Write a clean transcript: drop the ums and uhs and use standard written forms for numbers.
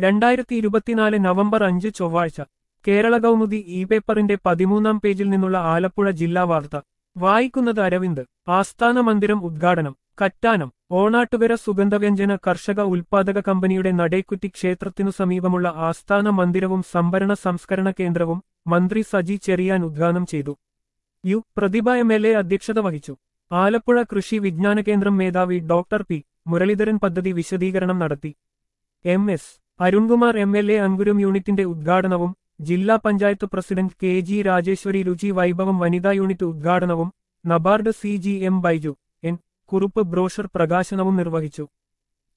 2024 November 5 ചൊവ്വാഴ്ച കേരള കൗമുദി പേപ്പറിന്റെ 13-ാം പേജിൽ നിന്നുള്ള ആലപ്പുഴ ജില്ലാ വാർത്ത വായിക്കുന്നത് അരവിന്ദ്. ആസ്ഥാന മന്ദിരം ഉദ്ഘാടനം കറ്റാനം. ഓണാട്ടുകര സുഗന്ധവ്യഞ്ജന കർഷക ഉൽപാദക കമ്പനിയുടെ നടേക്കുറ്റി ക്ഷേത്രത്തിനു സമീപമുള്ള ആസ്ഥാന മന്ദിരവും സംഭരണ സംസ്കരണ കേന്ദ്രവും മന്ത്രി സജി ചെറിയാൻ ഉദ്ഘാടനം ചെയ്തു. പ്രതിഭ MLA അധ്യക്ഷത വഹിച്ചു. ആലപ്പുഴ കൃഷി വിജ്ഞാന കേന്ദ്രം മേധാവി ഡോക്ടർ പി മുരളീധരൻ പദ്ധതി വിശദീകരണം നടത്തി. MS അരുൺകുമാർ MLA അങ്കുരം യൂണിറ്റിന്റെ ഉദ്ഘാടനവും ജില്ലാ പഞ്ചായത്ത് പ്രസിഡന്റ് KG രാജേശ്വരി രുചി വൈഭവം വനിതാ യൂണിറ്റ് ഉദ്ഘാടനവും NABARD CGM Baiju Kurup brochure പ്രകാശനവും നിർവഹിച്ചു.